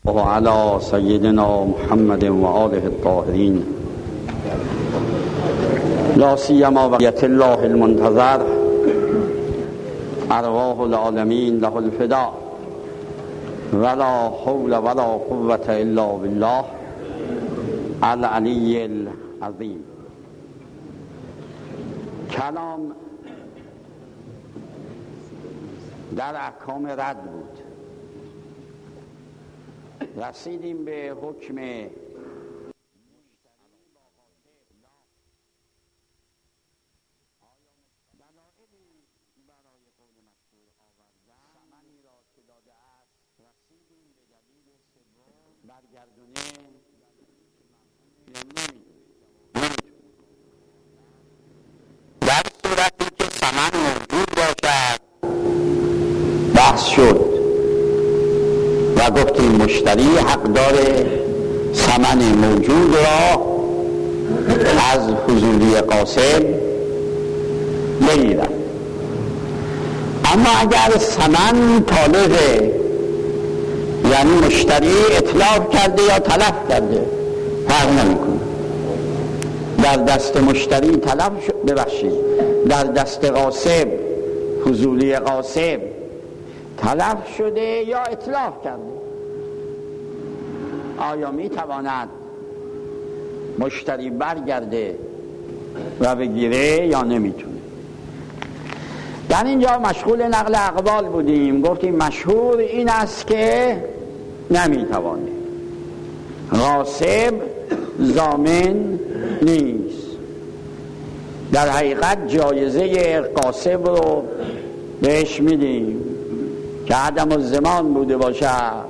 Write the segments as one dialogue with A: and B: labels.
A: وعلى سيدنا محمد وآله الطاهرين لا سيما بقية الله المنتظر أرواح العالمين له الفداء ولا حول ولا قوة إلا بالله العلي العظيم. کلام در احکام رد بود. رسیدیم به حکم در صورتی که ثمن موجود باشد بحث شد و گفتیم مشتری حق داره ثمن موجود را از فضولی قاسم بگیرد. اما اگر ثمن طالبه، یعنی مشتری اتلاف کرده یا تلف کرده، فرق نمیکنه. در دست مشتری تلف شد، ببخشید در دست قاسم، فضولی قاسم تلف شده یا اتلاف کرده، آیا میتواند مشتری برگرده و بگیره یا نمیتونه؟ در اینجا مشغول نقل اقوال بودیم. گفتیم مشهور این است که نمیتوانه، غاصب ضامن نیست. در حقیقت جایزه غاصب رو بهش میدیم که عدم الضمان بوده باشد.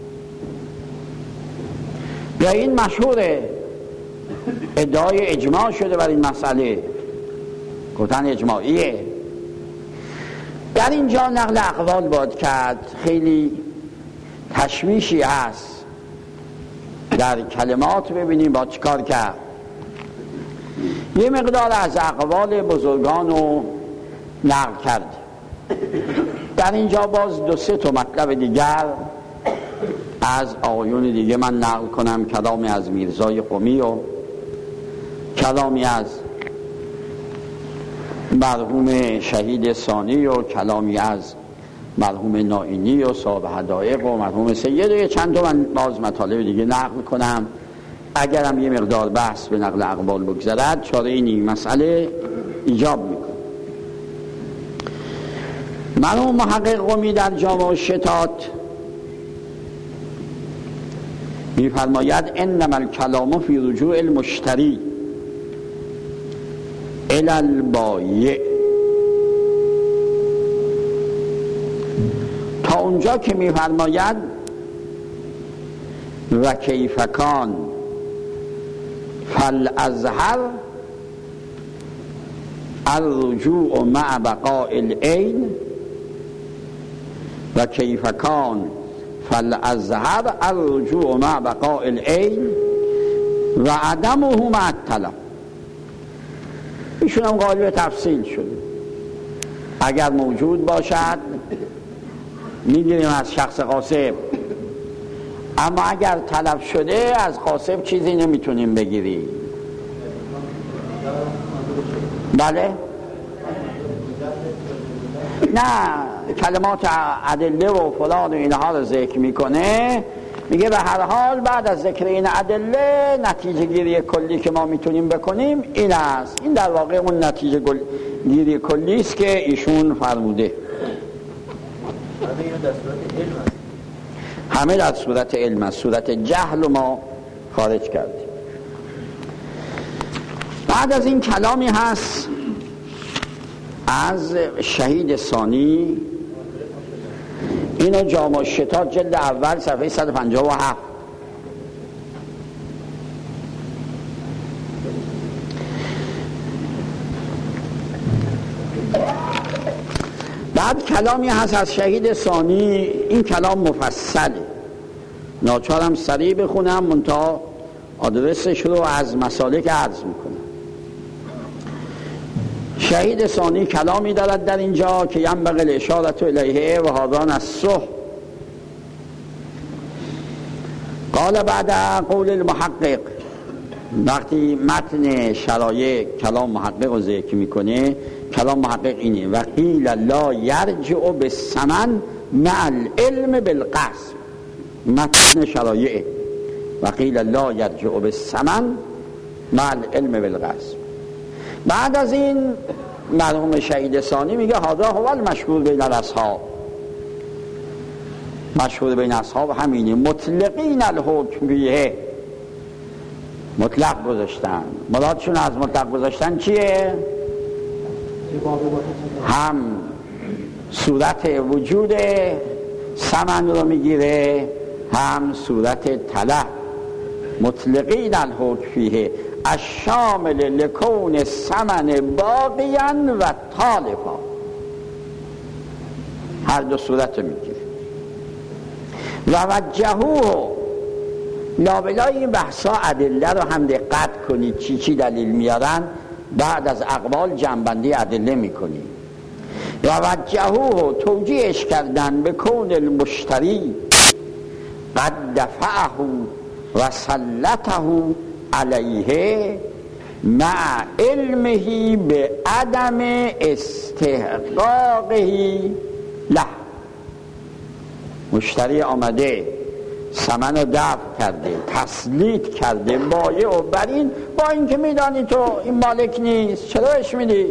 A: یا این مشهوره، ادعای اجماع شده بر این مسئله، گفتن اجماعیه. در اینجا نقل اقوال باید کرد، خیلی تشویشی هست در کلمات. ببینیم با چیکار کرد. یه مقدار از اقوال بزرگان رو نقل کرد. در اینجا باز دو سه تا مطلب دیگر از آقایون دیگه من نقل کنم. کلامی از میرزای قمی و کلامی از مرحوم شهید ثانی و کلامی از مرحوم نائینی و صاحب حدایق و مرحوم سید و چند تا من باز مطالب دیگه نقل کنم. اگرم یه مقدار بحث به نقل اقوال بگذرد چاره اینی مسئله ایجاب میکنه. مرحوم محقق قمی در جامع الشتات میفرماید انما الکلام فی رجوع المشتری الی البایع، تا اونجا که میفرماید و کیف کان فالازهر الرجوع مع بقاء العین و کیف کان فالازهر الرجوع مع بقاء العین و عدمه مع الطلب. ایشون هم قائل به تفصیل شده. اگر موجود باشد میگیریم از شخص غاصب، اما اگر طلب شده از غاصب چیزی نمیتونیم بگیریم. بله؟ نه، کلمات ادله و فلان و اینها رو ذکر میکنه. میگه به هر حال بعد از ذکر این ادله نتیجه گیری کلی که ما میتونیم بکنیم این است. این در واقع اون نتیجه گیری کلی است که ایشون فرموده. همه در صورت علم است، صورت جهل ما خارج کردیم. بعد از این کلامی هست از شهید ثانی، اینو جامع الشتات جلد اول صفحه 157. بعد کلامی هست از شهید ثانی. این کلام مفصله، ناچارم سریع بخونم منتها آدرسش رو از مسالک عرض میکنم. شهید ثانی کلامی دارد در اینجا که ینبغی الاشارة الیه و هذان الصح قال بعد قول المحقق، وقتی متن شرایع کلام محقق رو ذکر میکنه، کلام محقق اینه: و قیل لا یرجع بالثمن مع العلم بالقسم. متن شرایع و قیل لا یرجع بالثمن مع العلم بالقسم. بعد از این مرحوم شهید ثانی میگه هذا هو المشهور بین الاصحاب. مشهور بین اصحاب همینه، مطلقین الحکم بیه، مطلق گذاشتن. مرادشون از مطلق گذاشتن چیه؟ هم صورت وجود ثمن رو میگیره، هم صورت طلب. مطلقین الحکم فیه الشامل لکون الثمن باقیا و طالبا، هر دو صورت رو میگیره. و وجهوه، لابلای این بحثا ادله رو هم دقت کنید چی دلیل میارن، بعد از اقوال جنبندی ادله میکنید. و وجهوه، توجیهش کردن به کون المشتری قد دفعه و سلطه علیه مع علمه به عدم استحقاقه له. مشتری آمده ثمن رو دفع کرده، تسلیط کرده بایع و بر این، با اینکه میدانی تو این مالک نیست، چرا اش میدی؟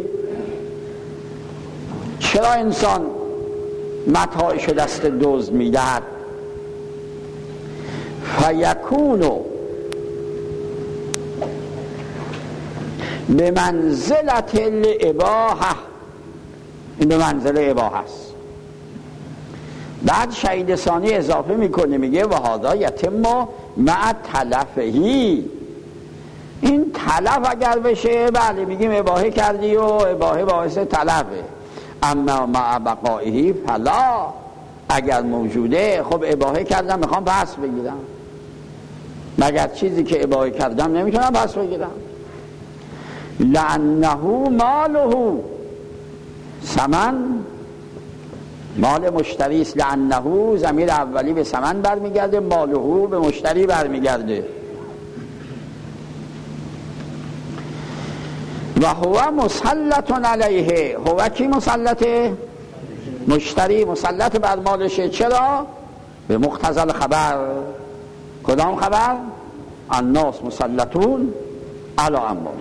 A: چرا انسان متاعش دست دزد میدهد؟ فیکونو به منزلت الاباحه، این به منزله اباحه است. بعد شهید ثانی اضافه میکنه میگه و هذا یتم مع تلفهی. این تلف اگر بشه بله میگیم اباحه کردی و اباحه باعث تلفه، اما مع بقائهی فلا، اگر موجوده خب اباحه کردم میخوام پس بگیرم، مگر چیزی که اباحه کردم نمیتونم پس بگیرم. لانه ماله، ثمن مال مشتری است. لانه ضمیر اولی به ثمن برمیگرده، ماله به مشتری برمیگرده. و هو مسلط علیه، هو کی مسلطه؟ مشتری مسلط بر مالشه. چرا؟ به مقتضی الخبر. کدام خبر؟ الناس مسلطون علی اموالهم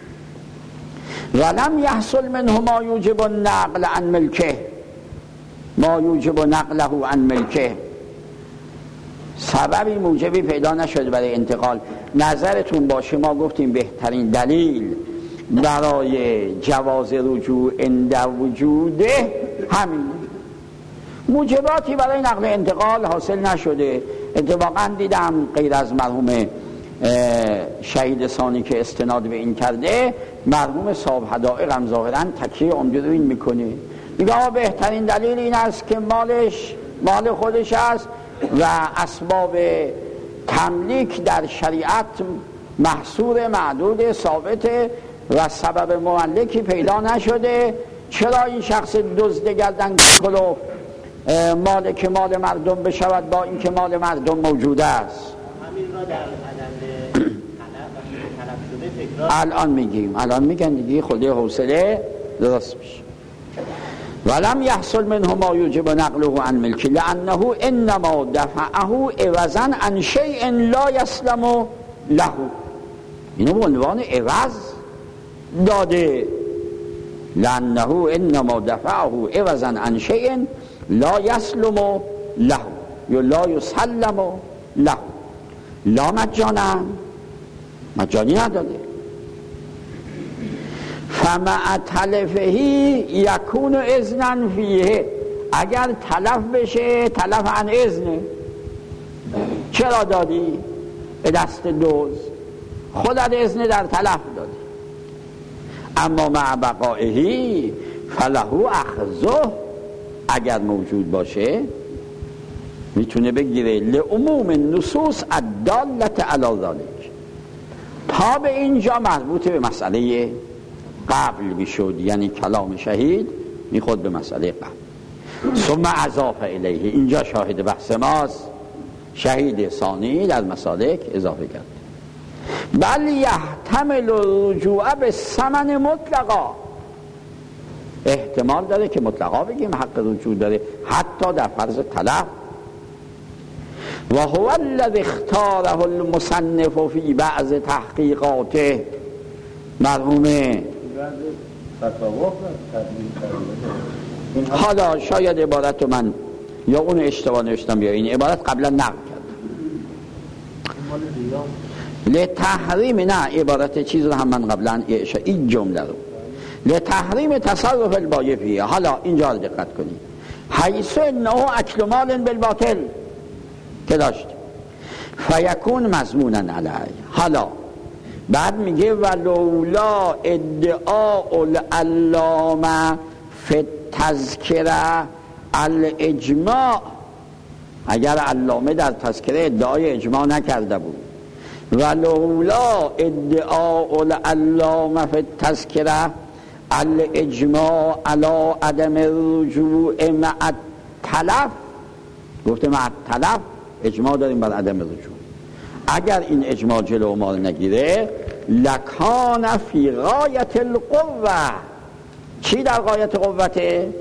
A: ولم یحصل منه ما یوجب النقل عن ملکه، ما یوجب نقله عن ملکه. سببی موجبی پیدا نشده برای انتقال. نظرتون باشه ما گفتیم بهترین دلیل برای جواز رجوع عند وجوده همین، موجباتی برای نقل انتقال حاصل نشده. اتفاقا دیدم غیر از مرحوم شهید ثانی که استناد به این کرده، مرحوم صاحب حدائق هم ظاهرا تکیه عمده رو این میکنه، میگه بهترین دلیل این است که مال خودش است و اسباب تملیک در شریعت محصور، معدود، ثابت و سبب مملکی پیدا نشده. چرا این شخص دزد گردن کلوف مالک مال مردم بشود با اینکه مال مردم موجود است؟ همین را در الان میگیم، الان میگن دیگه، خود حوصله درست میشه. ولم یحصل منه ما یوجب نقله عن ملک لانه انما دفعه عوضا عن شیء لا یسلم له. اینو به عنوان عوض داده. لانه انما دفعه عوضا عن شیء لا یسلم له یا لا یسلم له، لا مجانا، مجانی نداده. فمع تلفهی یکون اذنا فیه، اگر تلف بشه تلف عن اذنه. چرا دادی؟ به دست دوز خودت اذن در تلف دادی. اما مع بقائهی فله اخذه، اگر موجود باشه میتونه بگیره. لعموم النصوص الدالة علی ذلک، تا به اینجا مربوط به مسئله قبل میشد، یعنی کلام شهید میخورد به مسئله قبل. ثم اضاف الیه، اینجا شاهد بحث ماست. شهید ثانی در مسالک اضافه کرد. بل یحتمل رجوع به ثمن مطلقا، احتمال داره که مطلقا بگیم حق رجوع داره حتی در فرض طلب. و هو الذی اختاره المصنف فی بعض تحقیقاته، مرحوم حالا شاید عبارت من یا اون اشتباه نوشتم یا این عبارت قبلا نقل کرد لتحریم، نه عبارت چیز رو هم من قبلا این جمله رو لتحریم تصرف البایع فیه. حالا اینجا رو دقت کنید، حیث انه اکل مال بالباطل که داشت فیکون مضمونا علیه. حالا بعد میگه ولولا ادعاء العلامه فی التذکره الاجماع، اگر علامه در تذکره ادعای اجماع نکرده بود، ولولا ادعاء العلامه فی التذکره الاجماع علی عدم الرجوع مع التلف، گفته مع التلف اجماع داریم بر عدم رجوع، اگر این اجماع جلو ما نگیره لکان فی غایت القوه. چی در غایت قوته؟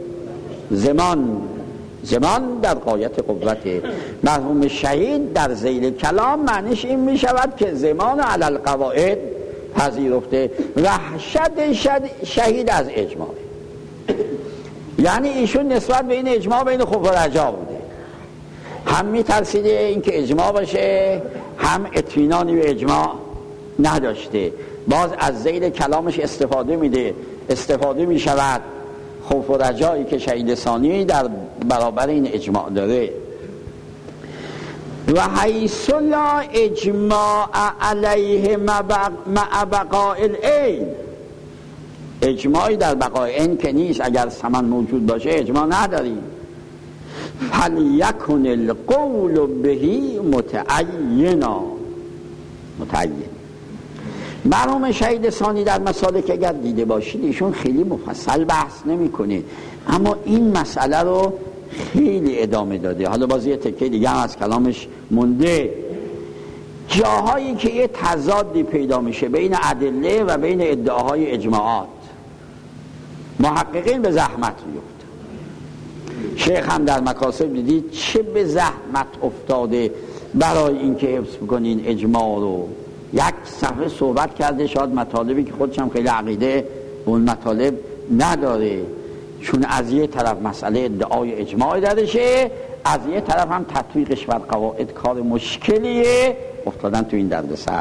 A: زمان در غایت قوته. مرحوم شهید در ذیل کلام معنیش این می شود که زمان علی القواعد پذیرفته. وحشت شهید از اجماع، یعنی ایشون نسبت به این اجماع بین خوف و رجا بوده، هم می ترسیده این که اجماع باشه، هم اطمینانی به اجماع نداشته. باز از ذیل کلامش استفاده می شود خوف و رجایی که شهید ثانی در برابر این اجماع داره. و حیث لا اجماع علیه مع بقاء العین، اجماعی در بقای عین که نیست، اگر ثمن موجود باشه اجماع نداریم. فلیکن القول بهی متعینا، متعین. مرحوم شهید ثانی در مسالک اگر دیده باشید ایشون خیلی مفصل بحث نمیکنه، اما این مسئله رو خیلی ادامه داده. حالا باز یه تکه دیگه هم از کلامش مونده، جاهایی که یه تضادی پیدا میشه بین ادله و بین ادعاهای اجماعات، محققین به زحمت میفته. شیخ هم در مکاسب دیدید چه به زحمت افتاده برای اینکه حفظ بکنین اجماع رو. یک صفحه صحبت کرده، شاید مطالبی که خودش هم خیلی عقیده اون مطالب نداره، چون از یه طرف مسئله ادعای اجماع درشه، از یه طرف هم تطبیقش بر قواعد کار مشکلیه، افتادن تو این دردسر.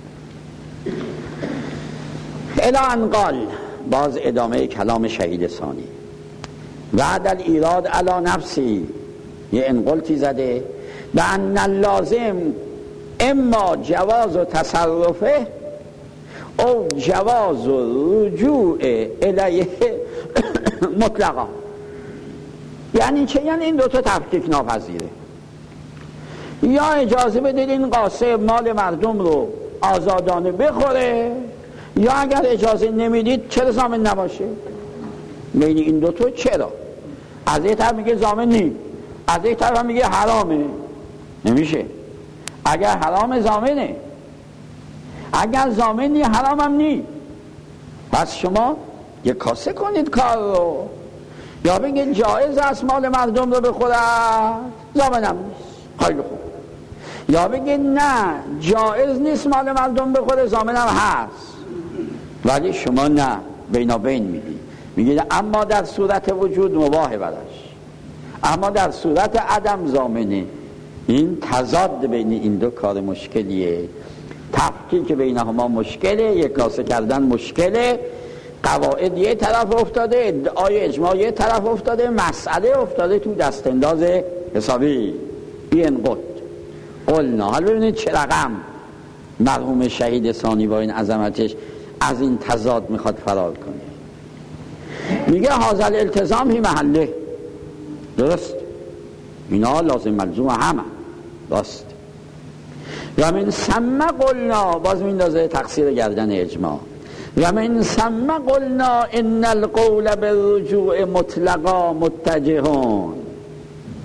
A: الی ان قال، باز ادامه کلام شهید ثانی، بعد الایراد علی نفسی، یه انقلتی زده به ان اللازم اما جواز و تصرفه او جواز و رجوع الیه مطلقا. یعنی چه؟ یعنی این دوتا تفکیک ناپذیره. یا اجازه بدید این قاسم مال مردم رو آزادانه بخوره، یا اگر اجازه نمیدید چرا ضامن نباشه؟ بین این دوتا چرا؟ از یک طرف میگه ضامن نی، از یک طرف میگه حرامه. نمیشه. اگر حرام ضامنه، اگر ضامن نی حرام هم نی. پس شما یک کاسه کنید کار رو، یا بگید جایز است مال مردم رو بخورد، ضامن هم نیست، خیلی خوب. یا بگید نه جایز نیست مال مردم بخوره، ضامن هم هست، ولی شما نه، بینابین میگید اما در صورت وجود مباح براش، اما در صورت عدم ضامنه. این تضاد بین این دو کار مشکلیه، تفکیک بینهما مشکله، یک کاسه کردن مشکله. قواعد یه طرف افتاده، ادعای اجماع یه طرف افتاده، مسئله افتاده تو دست انداز حسابی. این قلنا. حالا ببینید چه رقم مرحوم شهید ثانی با این عظمتش از این تضاد میخواد فرار کنه. میگه هذا الالتزام فی محله، درست، اینا لازم ملزوم همه، راست. و من ثم قلنا، باز میندازه تقصیر گردن اجماع. و من ثم قلنا ان القول بالرجوع مطلقا متجهون.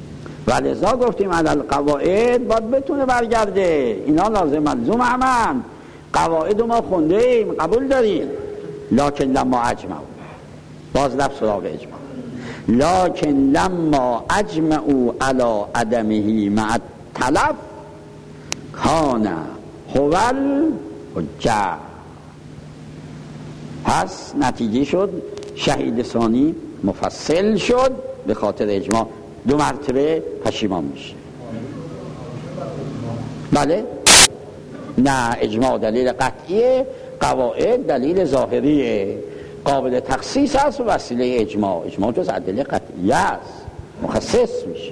A: ولذا گفتیم علی القواعد باید بتونه برگرده، اینا لازم ملزوم همن، قواعد ما خونده ایم قبول داریم. لکن لما اجمعوا، باز لفظ سراغ اجماع، لکن لما اجمعوا علی عدمه مع التلف کان هو الحجه. پس نتیجه شد شهید ثانی مفصل شد به خاطر اجماع، 2 مرتبه پشیمان میشه. بله؟ نه، اجماع دلیل قطعیه، قواعد دلیل ظاهریه، قابل تخصیص است و وسیله اجماع. اجماع جز ادله قطعیه است، مخصص میشه.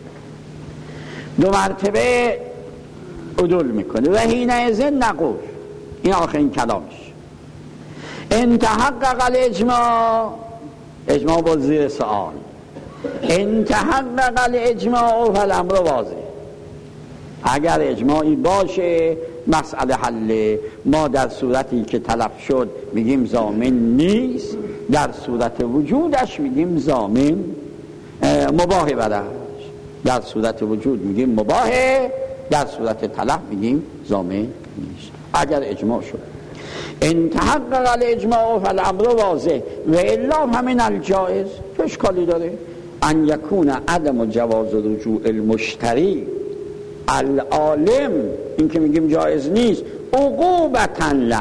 A: 2 مرتبه عدول میکنه. و حینئذ نقول، این آخرین کلامش، ان تحقق الاجماع، اجماع با زیر سؤال، ان تحقق الاجماع فالامر واضح. اگر اجماعی باشه مسئله حله. ما در صورتی که تلف شد میگیم ضامن نیست، در صورت وجودش میگیم ضامن، مباح برش. در صورت وجود میگیم مباحه، در صورت تلف میگیم ضامن نیست اگر اجماع شد. ان تحقق الاجماع فالامر واضح و الا همین الجائز. چه اشکالی داره؟ ان یکون عدم جواز رجوع المشتری العالم، این که میگیم جایز نیست، عقوبتا له.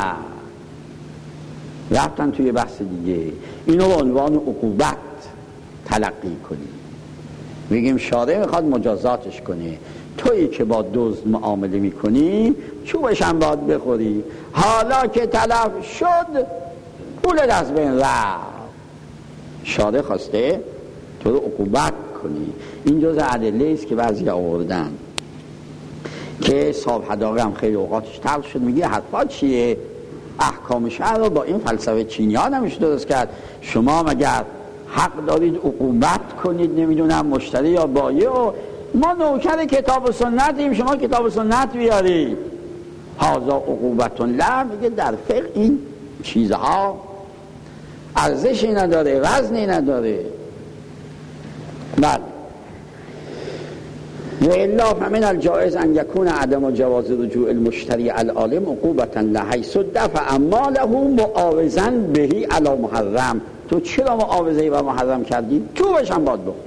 A: رفتن توی بحث دیگه، اینو به عنوان عقوبت تلقی کنیم، میگیم شارع میخواد مجازاتش کنه. تویی که با دزد معامله میکنی چوبش هم باید بخوری، حالا که تلف شد پولت از بین رفت، شارع خواسته تو رو عقوبت کنی. این جز ادله است که بعضی آوردن که صاحب حداقه هم خیلی اوقاتش تلخ شد، میگه حرفا چیه؟ احکام شرع رو با این فلسفه چینی ها نمیشه درست کرد. شما مگر حق دارید عقوبت کنید نمیدونم مشتری یا بایع، و ما نوکر کتاب و سنتیم، شما کتاب و سنت بیارید. هذا عقوبت له. میگه در فقه این چیزها ارزشی نداره، وزنی نداره. بله. و الا فمن الجائز ان یکون عدم جواز رجوع المشتری العالم عقوبتا له حیث دفع ماله معاوضا بهی علی محرم. تو چرا معاوضه و محرم کردی؟ تو بشم باید بخون.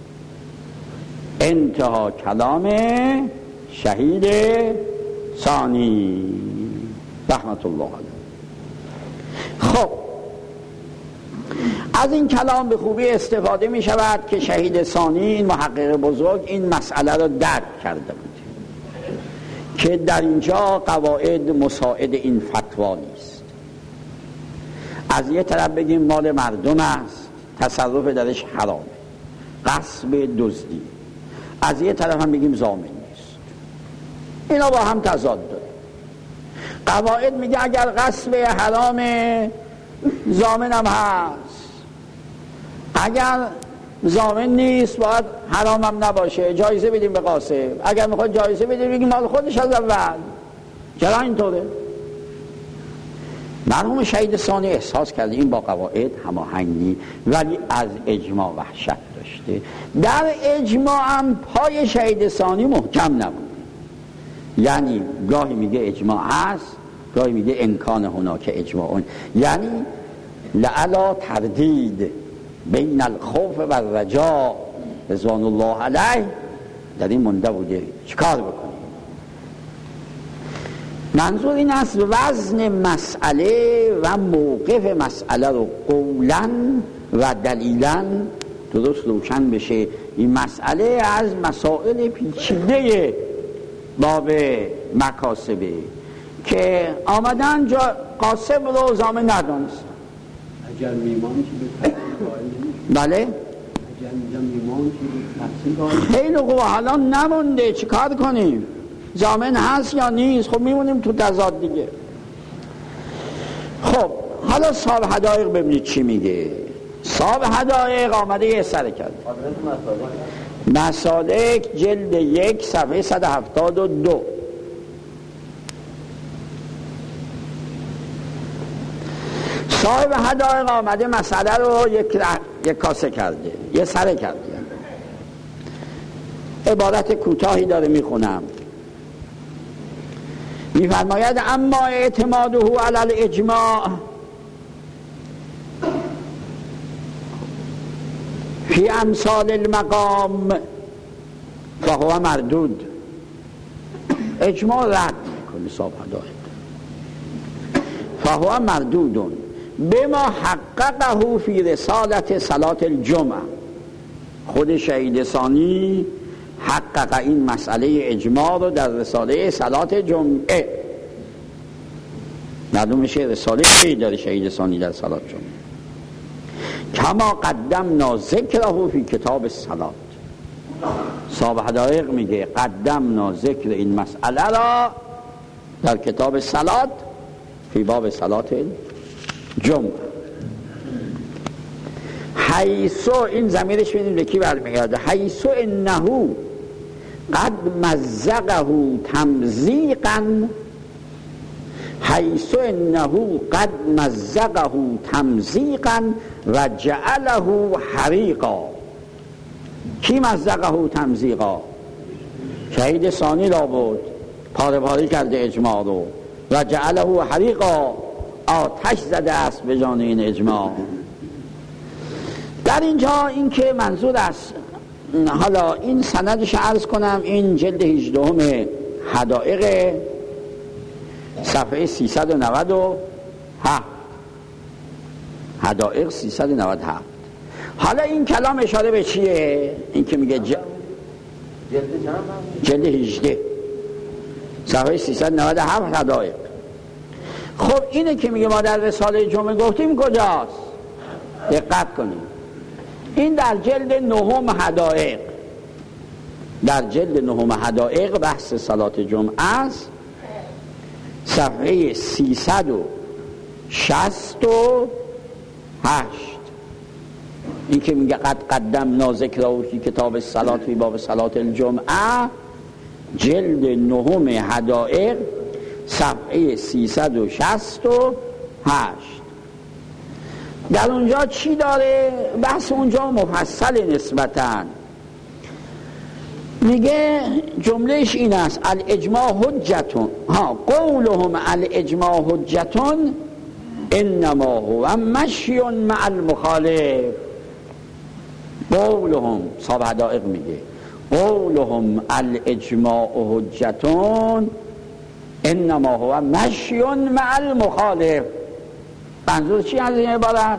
A: انتها کلام شهید ثانی رحمت الله علیه. خب از این کلام به خوبی استفاده می شود که شهید ثانی این محقق بزرگ این مسئله را درک کرده بود که در اینجا قواعد مساعد این فتوا نیست. از یه طرف بگیم مال مردم است، تصرف درش حرامه، غصب، دزدی. از یه طرف هم بگیم ضامن نیست. اینا با هم تضاد داره. قواعد میگه اگر غصب حرامه ضامن هم هست، اگر ضامن نیست باید حرام هم نباشه، جایزه بدیم به قاسم. اگر میخواد جایزه بدیم بگیم مال خودش از اول. چرا اینطوره؟ مرحوم شهید ثانی احساس کرده این با قواعد هماهنگی، ولی از اجماع وحشت داشته. در اجماع هم پای شهید ثانی محکم نبود. یعنی گاهی میگه اجماع هست، گاهی میگه امکان هناک اجماع، یعنی لعلا تردید بین الخوف و الرجاء رضوان الله علیه در این مونده بوده چیکار بکنیم. منظور این است وزن مسئله و موقف مسئله رو قولاً و دلیلاً درست روشن بشه. این مسئله از مسائل پیچیده باب مکاسبه که آمدن جا قاسم رو ضامن ندانست.
B: اگر میمان چی به
A: بله؟
B: اگر میمان چی به
A: خیلی خوب، حالا نمونده چی کار کنیم؟ ضامن هست یا نیست؟ خب میمونیم تو تضاد دیگه. خب حالا صاحب حدایق ببینید چی میگه. صاحب حدایق آمده یه سر کرد. مسالک جلد 1 صفحه 172. صاحب حدایق آمده مسئله رو یک کاسه کرده، یه سره کرده. عبارت کوتاهی داره میخونم، میفرماید اما اعتماده علی الاجماع فی امثال المقام فهو مردود. اجماع رد میکنه صاحب هدایق، فهو مردود بما حققه فی رسالت صلات الجمعه. خود شهید ثانی حقق این مسئله اجماع رو در رساله صلات جمعه. معلوم میشه رساله چی داره شهید ثانی در صلات جمعه؟ کما قدمنا ذکره فی کتاب الصلات. صاحب حدایق میگه قدمنا ذکر این مسئله را در کتاب صلات فی باب صلات جمعه. حیثو، این ضمیرش ببینید به کی برمیگرده، حیثو انه قد مزقه تمزیقا، حیث انه قد مزقه تمزیقا و جعله حریقا. کی مزقه تمزیقا؟ شهید ثانی را بود، پاره پاره کرده اجماع رو، و جعله حریقا، آتش زده است به جان این اجماع. در اینجا این که منظور است، حالا این سندش عرض کنم، این جلد 18 حدائق صفحه 397، حدائق 397. حالا این کلام اشاره به چیه؟ این که میگه جلد 18 صفحه 397 حدائق. خب اینه که میگه ما در رساله جمعه گفتیم کجاست؟ دقت کنیم، این در جلد 9 حدائق، در جلد 9 حدائق بحث صلات جمعه است، صفحه 368. این که میگه قد قدمنا ذکره فی کتاب الصلات فی باب صلات الجمعه، جلد 9 حدائق صفحه 368. در اونجا چی داره؟ بحث اونجا مفصل نسبتاً. میگه جملهش این است الاجماع حجتون، قولهم الاجماع حجتون انما هو مشی مع المخالف. قولهم، صاحب حدائق میگه قولهم الاجماع حجتون انما هو مشی مع المخالف. منظور چی از این عبارت؟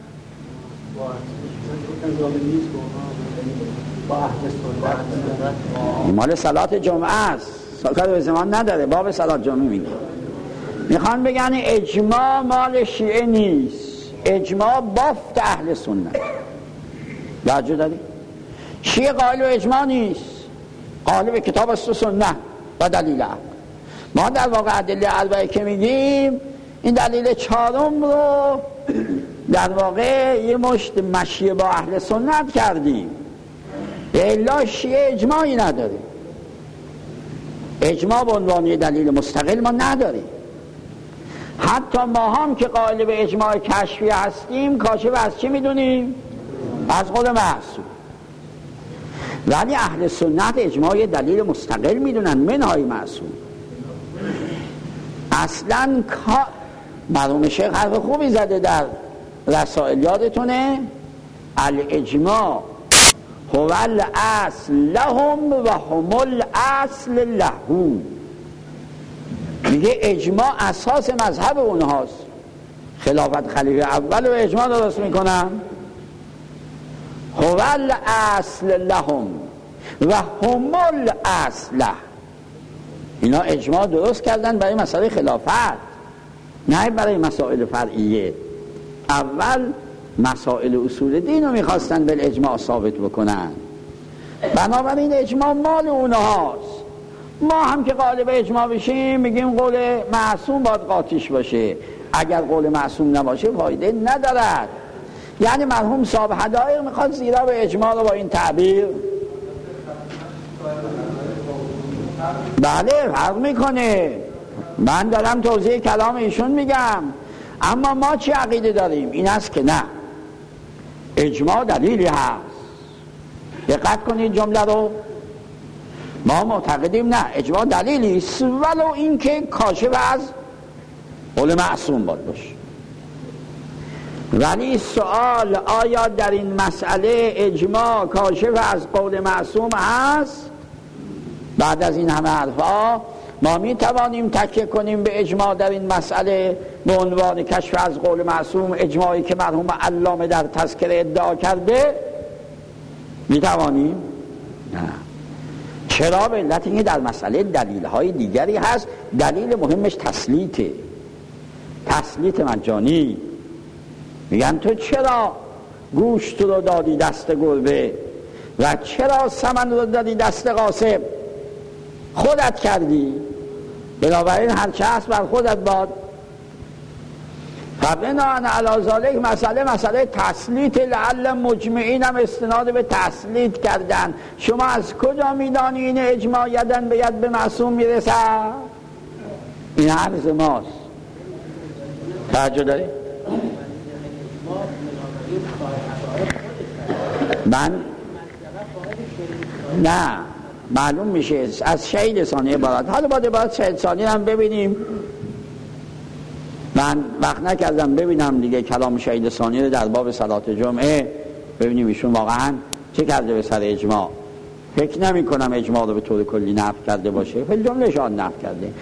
A: مال صلات جمعه است، کار به زمان نداره، باب صلات جمعه میگه. میخوان بگن اجماع مال شیعه نیست، اجماع بافت اهل سنت. توجه داری؟ شیعه قائل به اجماع نیست، قائل به کتاب است و سنت و دلیل عقل. ما در واقع ادله اربعه که میگیم، این دلیل چهارم رو در واقع یه مشت مشیه با اهل سنت کردیم. الا شیعه اجماعی نداره، اجماع به عنوان دلیل مستقل ما نداریم. حتی ما هم که قائل به اجماع کشفی هستیم، کاشف از چی میدونیم؟ از خود معصوم. ولی اهل سنت اجماع دلیل مستقل میدونن، منهای معصوم. اصلا مرحوم شیخ حرف خوبی زده در رسائل، یادتونه؟ الاجماع هو الاصل لهم و هم الاصل له. میگه اجماع اساس مذهب اونهاست. خلافت خلیفه اول و اجماع درست میکنن. هو الاصل لهم و هم الاصل له. اینا اجماع درست کردن برای مسئله خلافت، نه برای مسائل فرعیه. اول مسائل اصول دین رو میخواستن به اجماع ثابت بکنن، بنابراین اجماع مال اونهاست. ما هم که قائل به اجماع بشیم میگیم قول معصوم باید قاطیش باشه، اگر قول معصوم نباشه فایده ندارد. یعنی مرحوم صاحب حدائق میخواد زیرا به اجماع رو با این تعبیر، بله فرق میکنه، من دارم توضیح کلام ایشون میگم. اما ما چی عقیده داریم؟ این است که نه، اجماع دلیلی هست. دقت کنید جمله رو، ما معتقدیم نه، اجماع دلیلی است ولو اینکه کاشف از قول معصوم باشه. ولی سوال آیا در این مسئله اجماع کاشف از قول معصوم هست؟ بعد از این همه حرفا ما می توانیم تکیه کنیم به اجماع در این مسئله به عنوان کشف از قول معصوم، اجماعی که مرحوم علامه در تذکره ادعا کرده؟ می توانیم؟ نه. چرا؟ به علت اینکه در مسئله دلیل های دیگری هست. دلیل مهمش تسلیته، تسلیت مجانی. میگن تو چرا گوشت رو دادی دست گربه و چرا سمن رو دادی دست قاسم؟ خودت کردی، بنابراین هرچه هست بر خودت باد. فبناء علی ذلک مسئله تسلیت، لعل مجمعین هم استناد به تسلیت کردن. شما از کجا میدانی این اجماع یدن به ید به معصوم میرسه؟ این عرض ماست. توجه داری؟ من نه معلوم میشه از شهید ثانی عبارت. حالا باید عبارت شهید ثانی هم ببینیم. من وقت نکردم ببینم دیگه کلام شهید ثانی رو در باب صلات جمعه، ببینیم ایشون واقعا چه کرده به سر اجماع. فکر نمی کنم اجماع رو به طور کلی نفی کرده باشه، فی الجمله شان نفی کرده.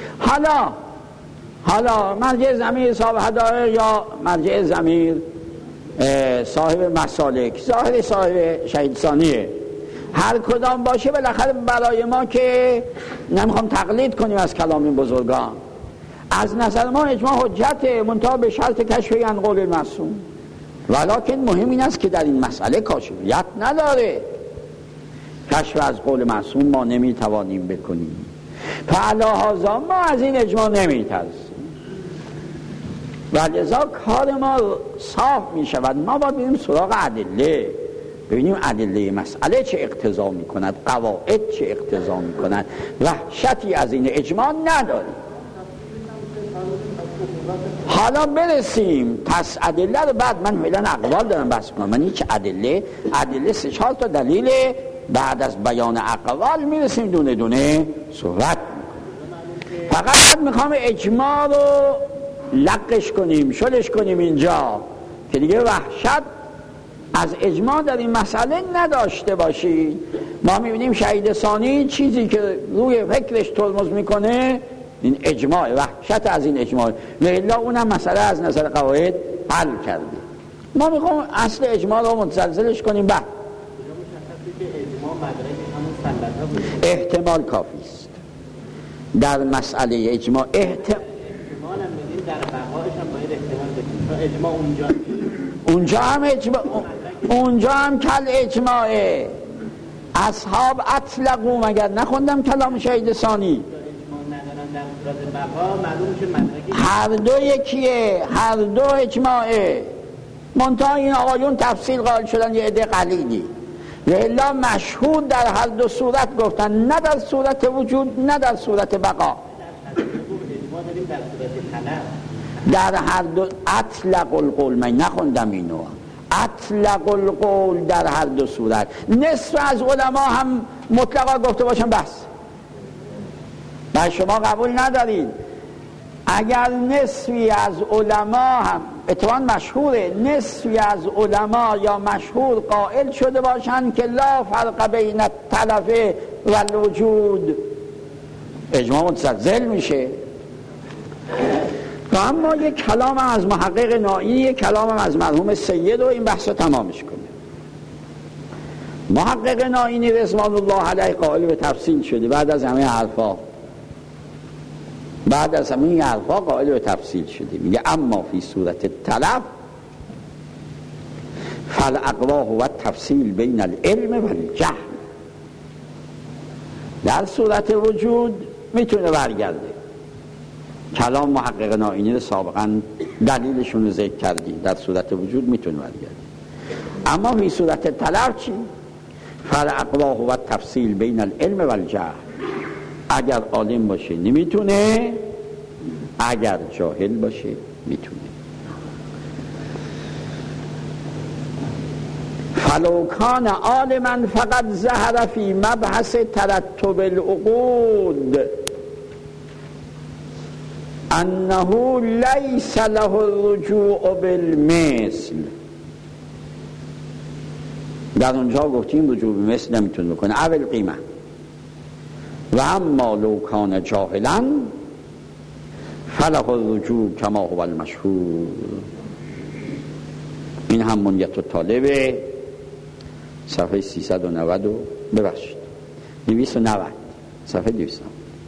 A: حالا مرجع ضمیر صاحب هدایه یا مرجع ضمیر صاحب مسالک، ظاهر صاحب شهید ثانیه، هر کدام باشه بالاخره برای ما که نمیخوام تقلید کنیم از کلام این بزرگان، از نظر ما اجماع حجته، منتها به شرط کشف عن قول معصوم. ولکن مهم این است که در این مسئله کاشفیت نداره. کشف از قول معصوم ما نمیتوانیم بکنیم، فعلی هذا ما از این اجماع نمیترسیم و لذا کار ما صاف میشود. ما باید بریم سراغ ادله، ببینیم ادله مسئله چه اقتضا میکند، قواعد چه اقتضا میکند. وحشتی از این اجماع نداریم. حالا برسیم پس ادله رو بعد من فعلا اقوال دارم بحث کنم. من هیچ ادله 3-4 تا دلیل بعد از بیان اقوال میرسیم دونه دونه صحبت. فقط میخوام اجماع رو لقش کنیم، شلش کنیم اینجا که دیگه وحشت از اجماع در این مسئله نداشته باشید. ما میبینیم شهید ثانی چیزی که روی فکرش ترمز میکنه این اجماع، وحشت از این اجماع، و الا اونم مسئله از نظر قواعد حل کرده. ما میخوام اصل اجماع رو متزلزلش کنیم. بعد احتمال کافی است در مسئله اجماع. احتمال
B: در بقایش هم باید احتمال بدیم. اجماع
A: اونجا هم کل اجماعه. اصحاب اطلقو، مگر نخوندم کلام شهید ثانی؟ هر دو یکیه، هر دو اجماعه، منتها این آقایون تفصیل قائل شدن یه عده قلیلی، و الا مشهود در هر دو صورت گفتن، نه در صورت وجود نه در صورت بقا. در هر دو اطلق القول، من نخوندم اینو، اطلق القول در هر دو صورت. نصف از علما هم مطلقا گفته باشن بس، و شما قبول ندارید. اگر نصفی از علما هم اتفاقا مشهوره، نصفی از علما یا مشهور قائل شده باشن که لا فرق بین التلف و الوجود، اجماع متزلزل میشه. و اما یک کلام از محقق نائی، یک کلام از مرحوم سید و این بحث رو تمامش کنه. محقق نائی رضوان الله علیه قائل به تفصیل شده بعد از همه حرفا، بعد از همین حرفا قائل به تفصیل شده. میگه اما فی صورت تلف فالاقوا هو التفصیل بین العلم و الجهل. در صورت وجود میتونه برگرده، کلام محقق ناینی رو سابقا دلیلشون رو ذکر کردیم، در صورت وجود میتونه برگرده. اما فی صورت تلف چی؟ فالاقوا هو التفصیل بین العلم و الجهل. اگر عالم باشه نمیتونه، اگر جاهل باشه میتونه. فلو کان عالما فقط ظهر فی مبحث ترتب العقود انه لیس له الرجوع بالمثل. در اونجا گفتیم رجوع به مثل نمیتونه بکنه اول قیمه. و اما لو کان جاهلا فله الرجوع کما هو المشهور. این هم منیت الطالب صفحه 390 ببخشید 290 صفحه 200.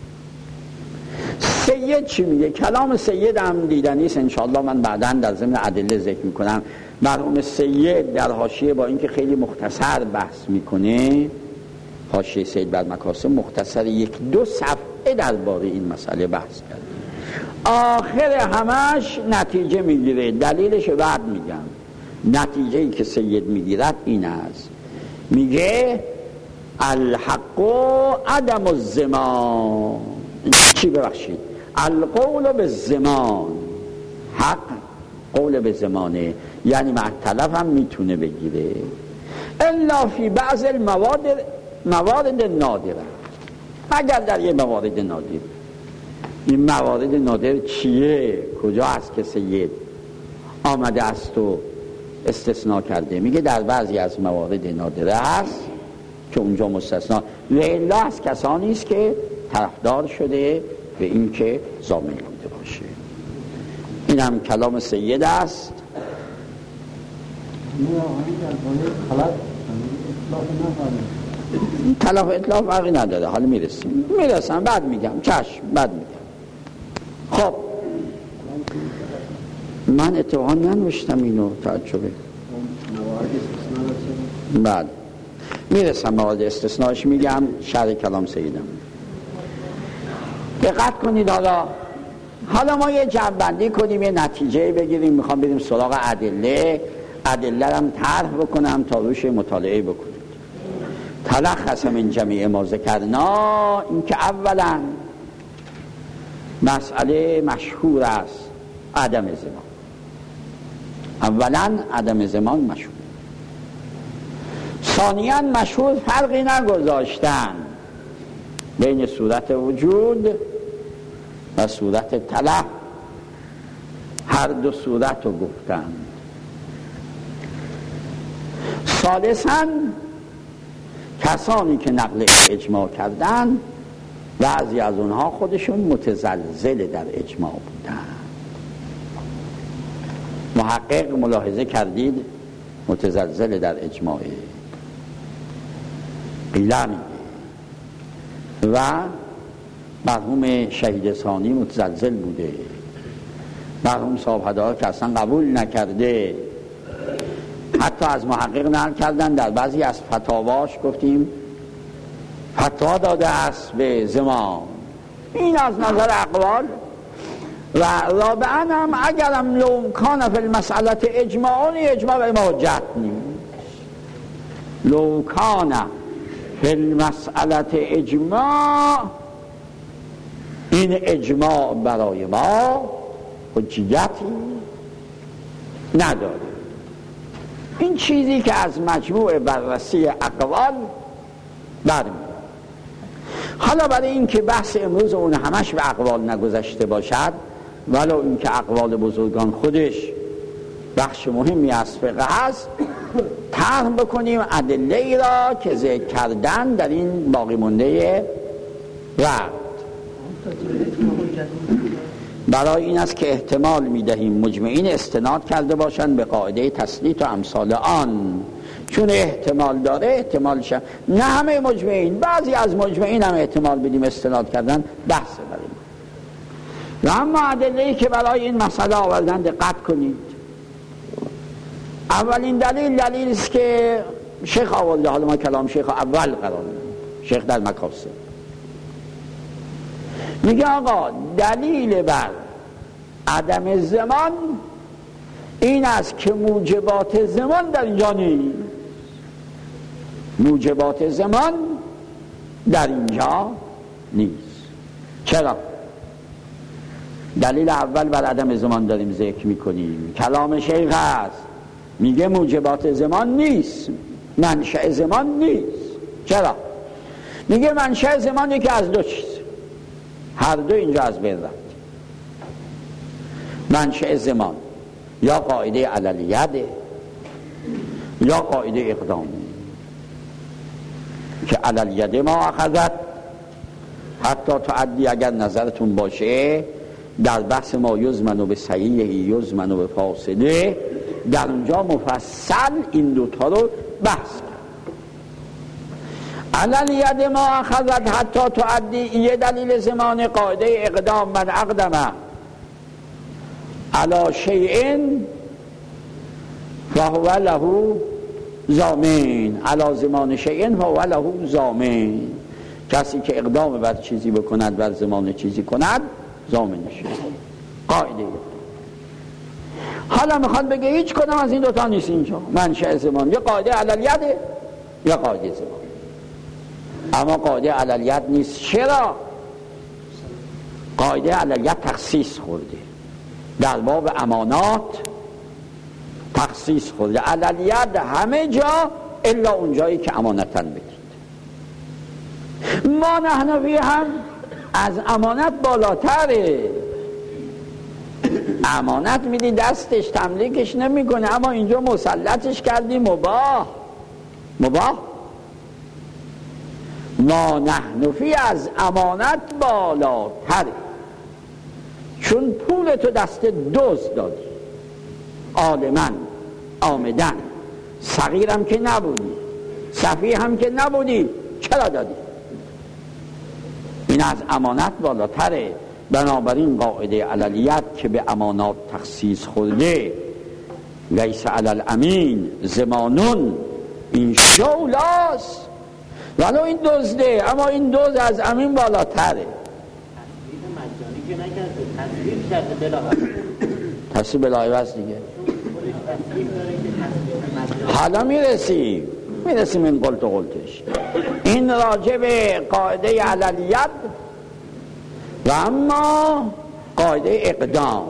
A: سید چی میگه؟ کلام سید هم دیدنیست، انشاءالله من بعداً در ضمن ادله ذکر میکنم. مرحوم سید در حاشیه با اینکه خیلی مختصر بحث میکنه، حاشیه سید بر مکاسب مختصر 1-2 صفحه درباره این مسئله بحث کرد، آخر همش نتیجه میگیره. دلیلش بعد میگم. نتیجه ای که سید میگیرد این است، میگه الحق عدم الزمان. چی ببخشید؟ القول به زمان. حق قول به زمانه، یعنی مع تلف هم میتونه بگیره، الا فی بعض موارد نادره، مگر در یه موارد نادر. این موارد نادر چیه؟ کجا هست که سید آمده است و استثناء کرده؟ میگه در بعضی از موارد نادره هست که اونجا مستثنا، و الا از کسانی است که طرفدار شده به این که ضامن بوده باشه. این هم کلام سید است. تلف اطلاف فرقی نداره، حالا میرسم بعد میگم. چشم بعد میگم. خب من اتفاقا ننوشتم اینو، تعجبه. بعد میرسم موارد استثناش میگم، شرح کلام سیدم. دقت کنید. حالا ما یه جمع‌بندی کنیم، یه نتیجه بگیریم. میخوام بریم سراغ ادله هم طرح بکنم تا روش مطالعه بکنید. تلخص من جمیع ما ذکرنا، این که اولا مسئله مشهور است عدم زمان. اولا عدم زمان مشهور. ثانیاً مشهور فرقی نگذاشتن بین صورت وجود و صورت طلب، هر دو صورت رو گفتن. ثالثاً کسانی که نقل اجماع کردن، بعضی از اونها خودشون متزلزل در اجماع بودن. محقق ملاحظه کردید متزلزل در اجماع قیله میگه، و مرحوم شهید ثانی متزلزل بوده، مرحوم صاحب هدایت که اصلا قبول نکرده. حتی از محقق نقل کردن در بعضی از فتاواش گفتیم فتوا داده است به زمان. این از نظر اقوال. و رابعاً هم اگرم لو کان فی المسئله اجماع به حجت نیست. لو کان فی المسئله اجماع، این اجماع برای ما حجیتی نداره. این چیزی که از مجموع بررسی اقوال برمیاد. حالا برای این که بحث امروز اون همش به اقوال نگذشته باشد، ولو این که اقوال بزرگان خودش بخش مهمی از فقه هست، طرح بکنیم ادله ای را که ذکر کردن در این باقی مونده وقت. برای این است که احتمال میدهیم مجمعین استناد کرده باشند به قاعده تسلیط و امثال آن، چون احتمال داره احتمالش. نه همه مجمعین، بعضی از مجمعین هم احتمال بدیم استناد کردن، بحث بریم. و اما ادله‌ای که برای این مسئله آوردن دقت کنید. اولین دلیل است که شیخ آورده، حالا ما کلام شیخ اول قرار میدیم، شیخ در مکاسب میگه آقا دلیل بر عدم زمان این است که موجبات زمان در اینجا نیست. موجبات زمان در اینجا نیست. چرا؟ دلیل اول بر عدم زمان داریم ذکر میکنیم، کلام شیخ هست، میگه موجبات زمان نیست. منشأ زمان نیست. چرا؟ میگه منشأ زمان یکی از دو چیز، هر دو اینجا از بین رفت. منشأ زمان یا قاعده عللیته یا قاعده اقدام که عللیته ما اخذت حتی تعدی. اگر نظرتون باشه در بحث ما یزمن به صحیح یزمن به فاسده، در اونجا مفصل این دوتا رو بحث کرد. عللیته ما اخذت حتی تعدی یه دلیل زمان قاعده اقدام. من اقدمه علی شیء فهو له ضامن، علی زمان شیء فهو له ضامن. کسی که اقدام بر چیزی بکند بر زمان چیزی کند ضامنش. قاعده. حالا میخواد بگه هیچ کدام از این دوتا نیست اینجا. منشأ زمان یا قاعده عللیته یا قاعده زمان. اما قاعده عللیت نیست. چرا؟ قاعده عللیت تخصیص خورده در باب امانات، تخصیص خورده. عللیت همه جا الا اون جایی که امانتن بدید. ما نحنفی هم از امانت بالاتره. امانت میدی دستش تملیکش نمیکنه، اما اینجا مسلطش کردی مباح. مباح. ما نحنفی از امانت بالاتره، چون پول تو دست دزد دادی، عالمن عامدن، صغیرم که نبودی، سفیه هم که نبودی، چرا دادی؟ این از امانت بالاتره. بنابراین قاعده عللیت که به امانات تخصیص خورده، لیس علی الامین زمانون، این شولاست ولو این دزده، اما این دزد از امین بالاتره. تصریح بلاعوض دیگه. حالا میرسیم این قلتش. این راجع به قاعده عللیت و اما قاعده اقدام.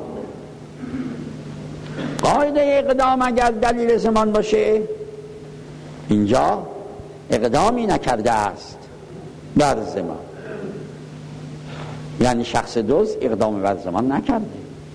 A: قاعده اقدام اگر دلیل زمان باشه، اینجا اقدامی نکرده است بر زمان، یعنی شخص دوست اقدام بر زمان نکرده.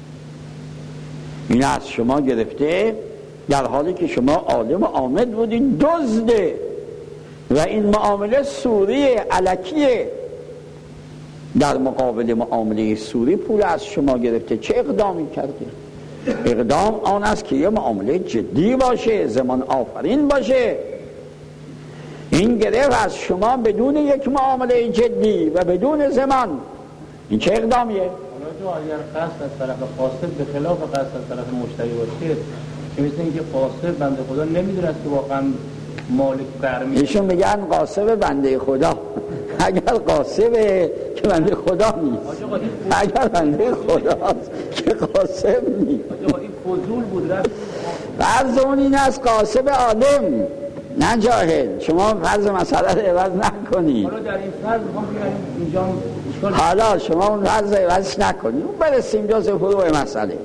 A: این از شما گرفته در حالی که شما عالم آمد بودین دزده و این معامله سوری الکیه. در مقابل معامله سوری پول از شما گرفته، چه اقدامی کرده؟ اقدام آن است که یه معامله جدی باشه، زمان آفرین باشه. این گرفت از شما بدون یک معامله جدی و بدون زمان. این چه اقدامیه؟
B: حالا جو اگر قصد از طرف قاصد به خلاف قصد از طرف مشتری باشه، که مثل اینکه قاصد بنده خدا نمیدونه که واقعا مالک برمی.
A: ایشون میگن قاصد بنده خدا. اگر قاصد که بنده خدا نیست، اگر بنده خداست که قاصد نیست.
B: این فضول بود.
A: فرض اون این است قاصد عالم نه جاهل. شما فرض مسئله رو عوض نکنید.
B: حالا در این فرض میخوام بگم اینجا
A: حالا شما اون فرض رو عوضش نکنید. اون برسیم جز فروع مسئله.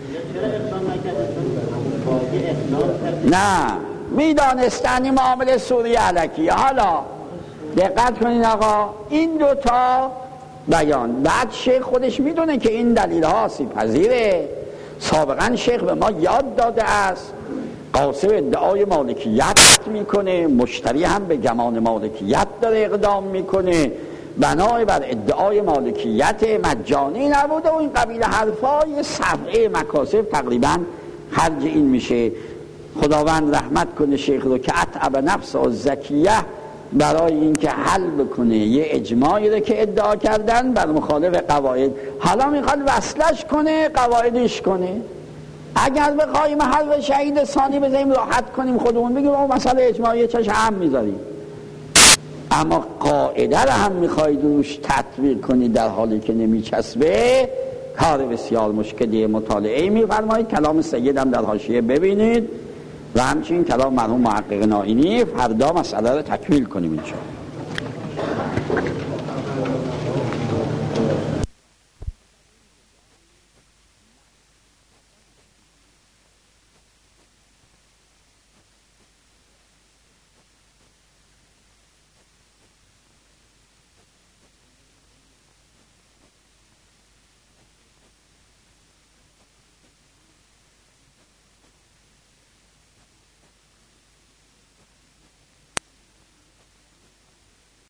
A: نه میدانستنی معامله سوری علکی. حالا دقت کنید آقا، این دوتا بیان. بعد شیخ خودش میدونه که این دلیل ها آسیب پذیره. سابقا شیخ به ما یاد داده است قاصد ادعای مالکیت میکنه، مشتری هم به گمان مالکیت داره اقدام میکنه، بنای بر ادعای مالکیت مجانی نبوده و این قبیل حرفای صفحه مکاسب تقریبا خرج این میشه. خداوند رحمت کنه شیخ رو که اتعب نفس و زکیه برای این که حل بکنه یه اجماعی رو که ادعا کردن بر مخالف قواعد. حالا میخواد وصلش کنه، قواعدش کنه. اگر بخوایم حل شهید ثانی بزنیم راحت کنیم خودمون بگیم اون مسئله اجماعی چش هم میذاریم، اما قاعده رو هم میخواید روش تطبیق کنید در حالی که نمیچسبه، کار بسیار مشکلی. مطالعه میفرمایید. کلام سیدم در حاشیه ببینید و همچنین کلام مرحوم محقق نائینی. فردا مسئله رو تکمیل کنیم انشاءالله.